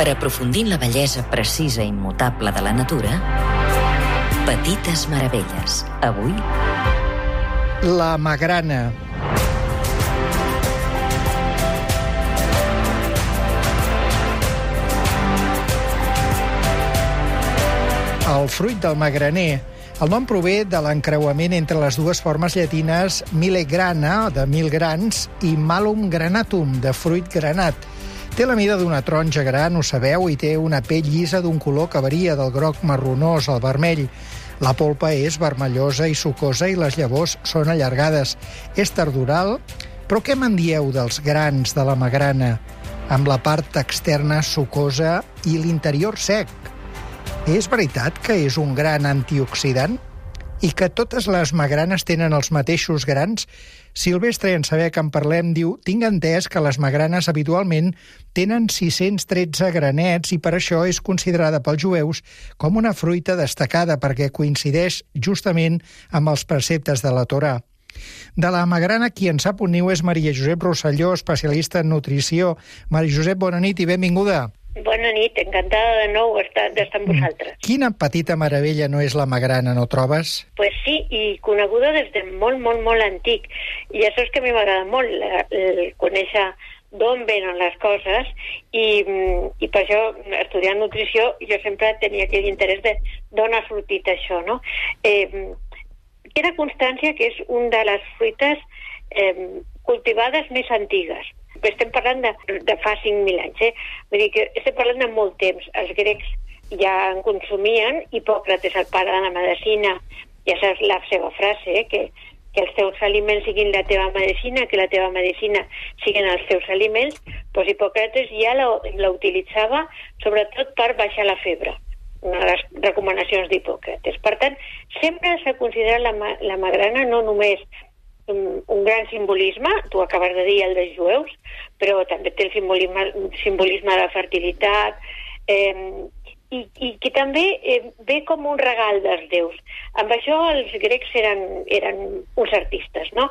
Per aprofundir en la bellesa precisa i immutable de la natura, Petites meravelles. Avui, la magrana. El fruit del magraner. El nom prové de l'encreuament entre les dues formes llatines millegrana, de 1.000 grans, i malum granatum, de fruit granat. Té la mida d'una taronja gran, ho sabeu, i té una pell llisa d'un color que varia del groc marronós al vermell. La polpa és vermellosa i sucosa i les llavors són allargades. És tardoral, però què me'n dieu dels grans de la magrana, amb la part externa sucosa i l'interior sec? És veritat que és un gran antioxidant? I que totes les magranes tenen els mateixos grans? Silvestre, en saber que en parlem, diu: tinc entès que les magranes habitualment tenen 613 granets i per això és considerada pels jueus com una fruita destacada perquè coincideix justament amb els preceptes de la Torà. De la magrana qui en sap un niu és Maria Josep Rosselló, especialista en nutrició. Maria Josep, bona nit i benvinguda. Bona nit, encantada de nou d'estar amb vosaltres. Quina petita meravella no és la magrana, no trobes? Pues sí, i coneguda des de molt, molt, molt antic. I això és que a mi m'agrada molt, conèixer d'on venen les coses, i per això, estudiant nutrició, jo sempre tenia aquell interès de d'on ha sortit això, no? Queda constància que és una de les fruites cultivades més antigues. Estem parlant de fa 5.000 anys, Vull dir que estem parlant de molt temps. Els grecs ja en consumien, Hipòcrates, el pare de la medicina, ja saps la seva frase, que els teus aliments siguin la teva medicina, que la teva medicina siguin els teus aliments, doncs Hipòcrates ja la utilitzava sobretot per baixar la febre, una de les recomanacions d'Hipòcrates. Per tant, sempre s'ha considerat la magrana no només un gran simbolisme, tu acabes de dir el dels jueus, però també té el simbolisme de la fertilitat, i que també ve com un regal dels déus. Amb això els grecs eren uns artistes, no?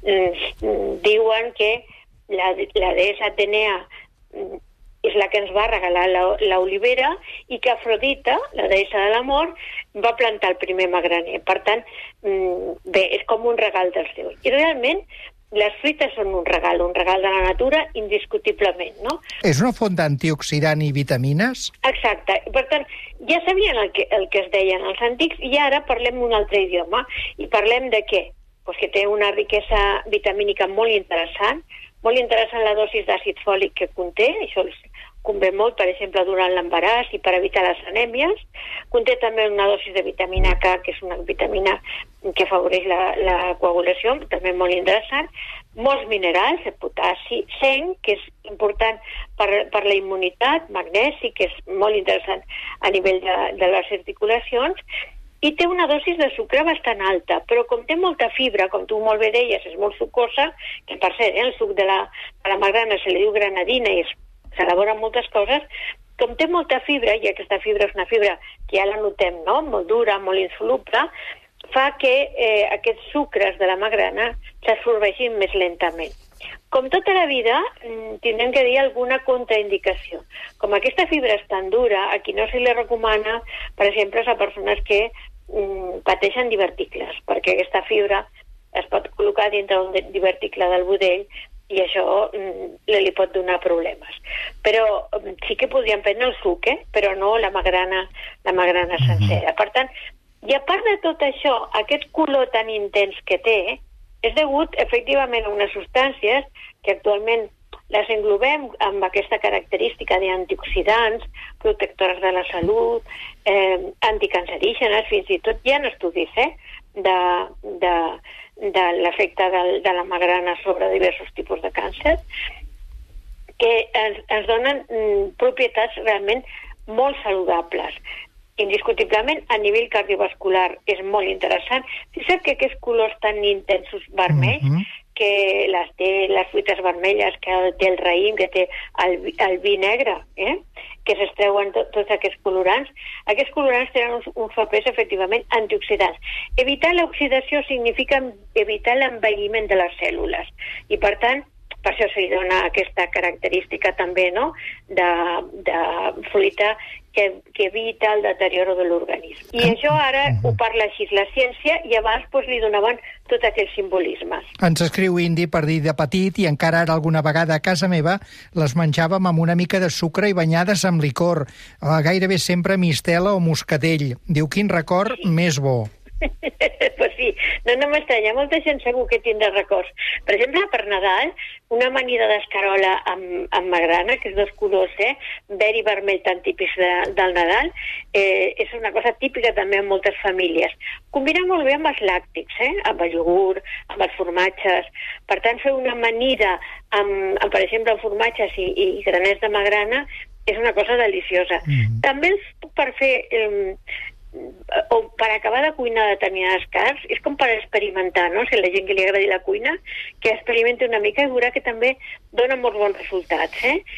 Diuen que la deessa Atenea és la que ens va regalar l'olivera i que Afrodita, la deessa de l'amor, va plantar el primer magraner. Per tant, bé, és com un regal dels déus. I realment, les fruites són un regal de la natura, indiscutiblement, no? És una font d'antioxidant i vitamines? Exacte. Per tant, ja sabien el que es deien els antics i ara parlem un altre idioma. I parlem de què? Pues que té una riquesa vitamínica molt interessant la dosis d'àcid fòlic que conté, això convé molt, per exemple, durant l'embaràs i per evitar les anèmies. Conté també una dosis de vitamina K, que és una vitamina que afavoreix la coagulació, també molt interessant. Molts minerals, potassi, zinc, que és important per la immunitat, magnesi, que és molt interessant a nivell de les articulacions, i té una dosis de sucre bastant alta, però com té molta fibra, com tu molt bé deies, és molt sucosa, que per cert, el suc de la magrana se li diu granadina i s'elabora moltes coses, com té molta fibra, i aquesta fibra és una fibra que ja la notem, no?, molt dura, molt insoluble, fa que aquests sucres de la magrana s'absorbeixin més lentament. Com tota la vida, tindrem que dir alguna contraindicació. Com aquesta fibra és tan dura, a qui no se li recomana, per exemple, a persones que pateixen diverticles, perquè aquesta fibra es pot col·locar dintre un diverticle del budell i això li pot donar problemes. Però sí que podríem prendre el suc, però no la magrana sencera. Per tant, i a part de tot això, aquest color tan intens que té és degut, efectivament, a unes substàncies que actualment les englobem amb aquesta característica d'antioxidants, protectores de la salut, anticancerígenes, fins i tot hi ha estudis de l'efecte de la magrana sobre diversos tipus de càncer, que ens donen propietats realment molt saludables. Indiscutiblement, a nivell cardiovascular és molt interessant. Fixa't que aquests colors tan intensos vermells, que té les fruites vermelles, que té el raïm, que té el vi negre, que s'extreuen tots aquests colorants tenen uns papers efectivament antioxidants. Evitar l'oxidació significa evitar l'envelliment de les cèl·lules i, per tant, Per això se li dona aquesta característica també, no?, de fruita que evita el deterioro de l'organisme. I això ara ho parla així la ciència, i abans li donaven tots aquells simbolismes. Ens escriu Indi per dir de petit, i encara ara alguna vegada a casa meva les menjàvem amb una mica de sucre i banyades amb licor, gairebé sempre mistela o moscatell. Diu, quin record més bo. Pues sí, no m'estranya, molta gent segur que tindrà records. Per exemple, per Nadal, una amanida d'escarola amb magrana, que és dos colors, verd i vermell, tan típics del Nadal, és una cosa típica també en moltes famílies. Combina molt bé amb els làctics, amb el iogurt, amb els formatges. Per tant, fer una amanida amb per exemple, formatges i granets de magrana és una cosa deliciosa. També per fer... o per acabar de cuinar determinades carns, és com per experimentar, no? Si a la gent que li agradi la cuina, que experimenti una mica i veurà que també dona molts bons resultats,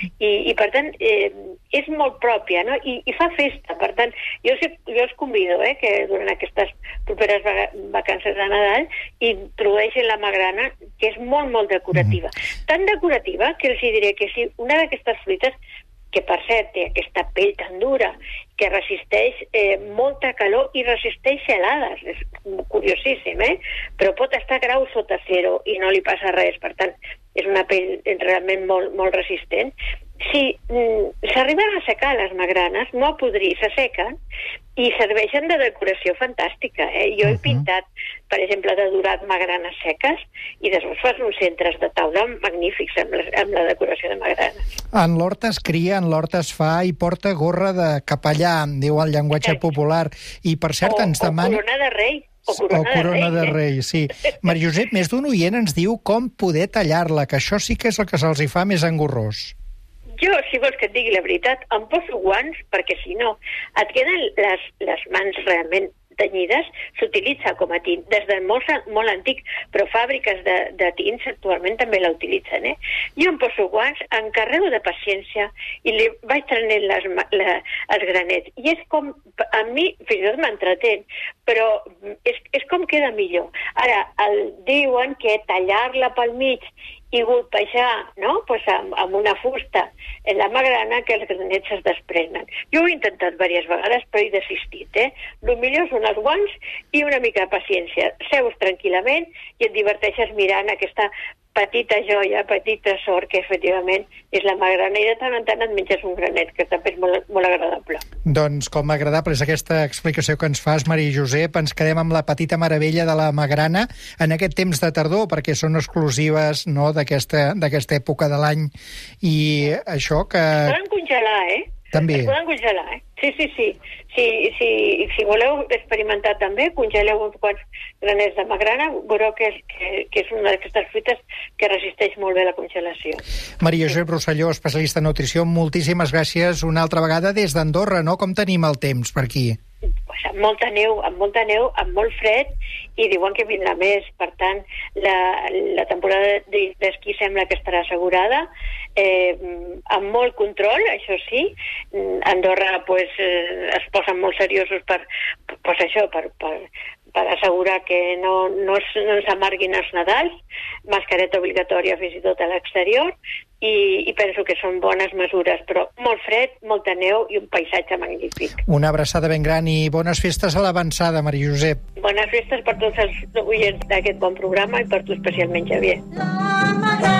I per tant, és molt pròpia, no? I fa festa. Per tant, jo us convido, que durant aquestes properes vacances de Nadal introdueixin la magrana, que és molt, molt decorativa. Tan decorativa que els diré que si una d'aquestes fruites, que per cert té aquesta pell tan dura, que resisteix molta calor i resisteix gelades, és curiosíssim, però pot estar a grau sota zero i no li passa res, per tant, és una pell realment molt, molt resistent. Si s'arriben a secar les magranes, no a podrir, s'assequen i serveixen de decoració fantàstica. Jo he pintat, per exemple, de dorat magranes seques i després fas uns centres de taula magnífics amb la decoració de magranes. En l'hort es cria, en l'hort es fa i porta gorra de capellà, diu el llenguatge popular. I per cert ens demana... O corona de rei. O corona de rei, sí. Maria Josep, més d'un oient ens diu com poder tallar-la, que això sí que és el que se'ls hi fa més engorrós. Jo, si vols que et digui la veritat, em poso guants, perquè si no et queden les mans realment tenyides. S'utilitza com a tint des de molt antic, però fàbriques de tints actualment també la utilitzen. Jo em poso guants, encarrego de paciència i li vaig trenent els granets. I és com, a mi fins i tot m'entretén, però és com queda millor. Ara, diuen que tallar-la pel mig i golpejar, no?, pues amb una fusta en la magrana, que els granets es desprenen. Jo ho he intentat diverses vegades, però he desistit. El millor són els guants i una mica de paciència. Seus tranquil·lament i et diverteixes mirant aquesta petita joia, petit tresor, que efectivament és la magrana, i de tant en tant et menges un granet, que també és molt, molt agradable. Doncs com agradable és aquesta explicació que ens fas, Maria Josep. Ens quedem amb la petita meravella de la magrana en aquest temps de tardor, perquè són exclusives, no?, d'aquesta època de l'any. I això que... Es poden congelar, També. Es poden congelar, Sí. Si voleu experimentar també, congeleu uns quants granets de magrana, veureu que és una d'aquestes fruites que resisteix molt bé la congelació. Maria Josep Rosselló, especialista en nutrició, moltíssimes gràcies una altra vegada des d'Andorra, no? Com tenim el temps per aquí? Pues amb molta neu, amb molt fred, i diuen que vindrà més. Per tant, la temporada d'esquí sembla que estarà assegurada, amb molt control, això sí. Andorra es posen molt seriosos per assegurar que no ens amarguin els Nadals, mascareta obligatòria fins i tot a l'exterior, i penso que són bones mesures, però molt fred, molta neu i un paisatge magnífic. Una abraçada ben gran i bones festes a l'avançada, Maria Josep. Bones festes per tots els oients d'aquest bon programa i per tu especialment, Xavier.